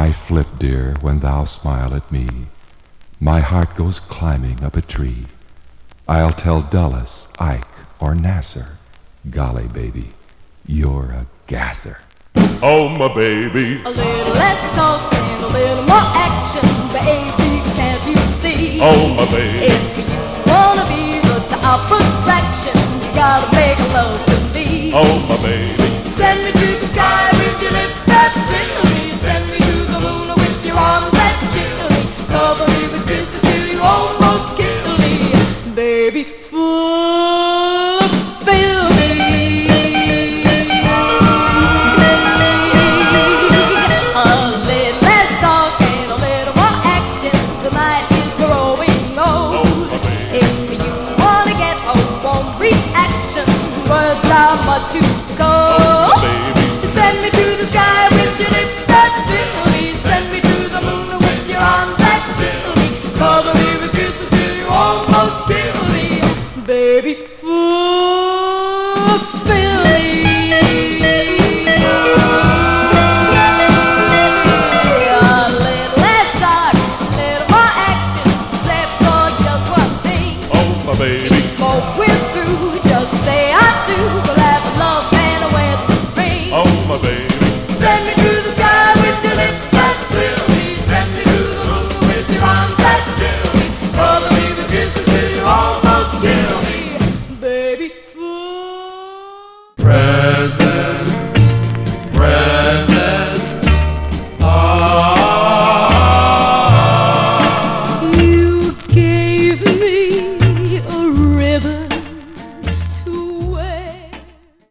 I flip, dear, when thou smile at me. My heart goes climbing up a tree. I'll tell Dulles, Ike, or Nasser. Golly, baby, you're a gasser. Oh, my baby. A little less talk and a little more action, baby, can't you see? Oh, my baby. If you wanna be the top attraction, you gotta make love to me. Oh, my baby. Send me to the sky with your lips that thrill me. Send me to the moon with your arms that chill me. Cover me with kisses till you almost kill me. Baby, fulfill me. A little less talk and a little more action. The night is growing old. If you wanna get a warm reaction, words are much too cold. Send me to the sky with your lips that thrill me. Send me to the moon with your arms that chill me. Cover me with kisses till you almost kill me. Baby, fulfill me. A little less talk, a little more action, except for just one thing. Oh, my baby. Before we're through, just say I do. We'll have a love and a wedding ring. Oh, my baby. Send me